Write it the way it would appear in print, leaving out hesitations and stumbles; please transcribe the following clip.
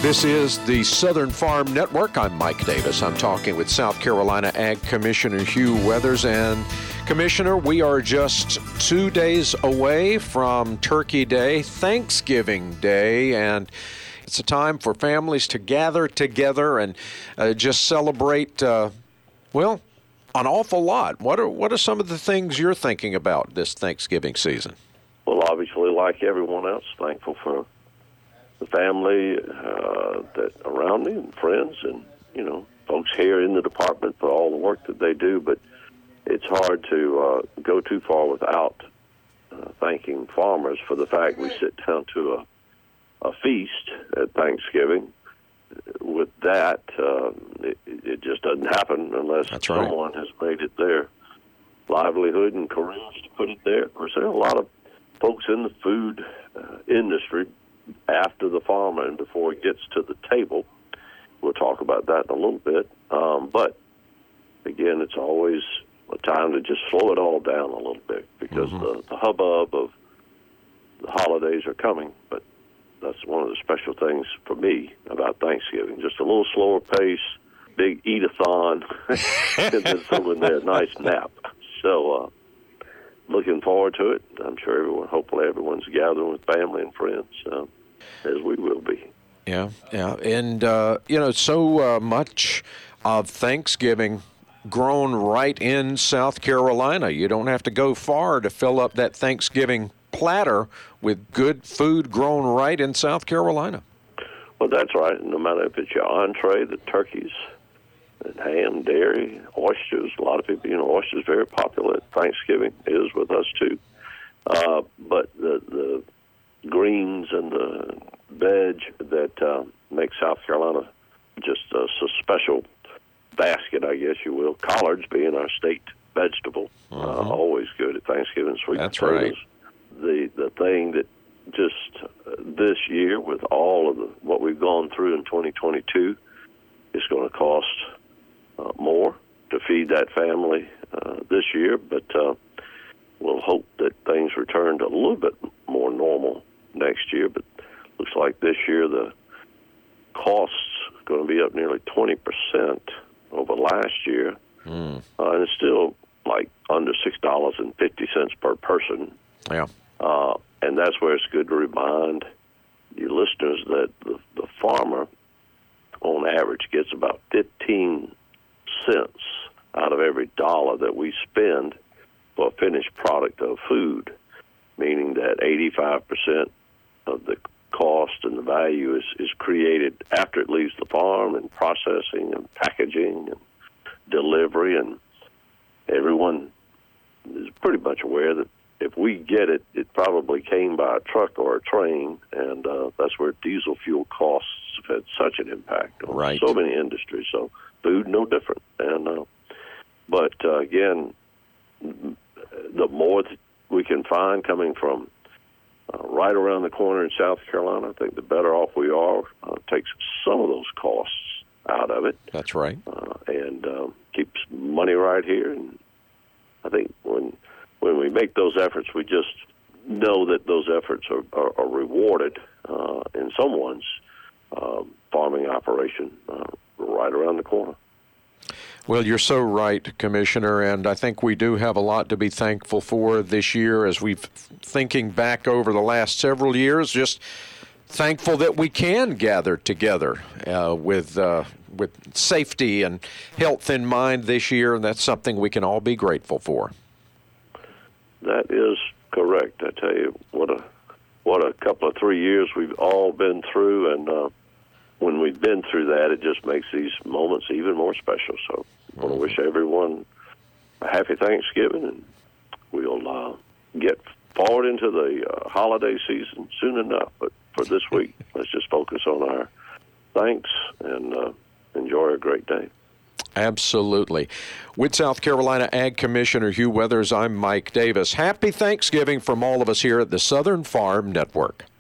This is the Southern Farm Network. I'm Mike Davis. I'm talking with South Carolina Ag Commissioner Hugh Weathers. And Commissioner, we are just 2 days away from Turkey Day, Thanksgiving Day, and it's a time for families to gather together and just celebrate, an awful lot. What are some of the things you're thinking about this Thanksgiving season? Well, obviously, like everyone else, thankful for the family that around me and friends and, folks here in the department for all the work that they do. But it's hard to go too far without thanking farmers for the fact we sit down to a feast at Thanksgiving. With that, it just doesn't happen unless someone has made it their livelihood and careers to put it there. Of course, there are a lot of folks in the food industry after the farmer and before it gets to the table. We'll talk about that in a little bit. But, again, it's always a time to just slow it all down a little bit because the hubbub of the holidays are coming. But that's one of the special things for me about Thanksgiving. Just a little slower pace, big eat-a-thon, and then throw in there a nice nap. So looking forward to it. I'm sure hopefully everyone's gathering with family and friends, as we will be. Yeah. And, so much of Thanksgiving grown right in South Carolina. You don't have to go far to fill up that Thanksgiving platter with good food grown right in South Carolina. Well, that's right. No matter if it's your entree, the turkeys, and ham, dairy, oysters. A lot of people, oysters very popular at Thanksgiving. It is with us, too. But the greens and the veg that make South Carolina just a special basket, I guess you will. Collards being our state vegetable, always good at Thanksgiving. Sweet That's potatoes. Right. The thing that just this year, with all of what we've gone through in 2022, is going to cost more to feed that family this year, but we'll hope that things return to a little bit more normal next year. But looks like this year the costs are going to be up nearly 20% over last year, and it's still like under $6.50 per person. Yeah. And that's where it's good to remind your listeners that the farmer, on average, gets about 15 cents out of every dollar that we spend for a finished product of food, meaning that 85% of the cost and the value is created after it leaves the farm, and processing and packaging and delivery. And everyone is pretty much aware that if we get it, it probably came by a truck or a train, and that's where diesel fuel costs have had such an impact on so many industries. So food, no different. And but again, the more that we can find coming from right around the corner in South Carolina, I think the better off we are. Takes some of those costs out of it. That's right. And keeps money right here. And I think when we make those efforts, we just know that those efforts are rewarded in someone's farming operation right around the corner. Well, you're so right, Commissioner, and I think we do have a lot to be thankful for this year as we've thinking back over the last several years, just thankful that we can gather together with safety and health in mind this year, and that's something we can all be grateful for. That is correct. I tell you, what a couple of 3 years we've all been through, and when we've been through that, it just makes these moments even more special. So I want to wish everyone a happy Thanksgiving, and we'll get forward into the holiday season soon enough. But for this week, let's just focus on our thanks and enjoy a great day. Absolutely. With South Carolina Ag Commissioner Hugh Weathers, I'm Mike Davis. Happy Thanksgiving from all of us here at the Southern Farm Network.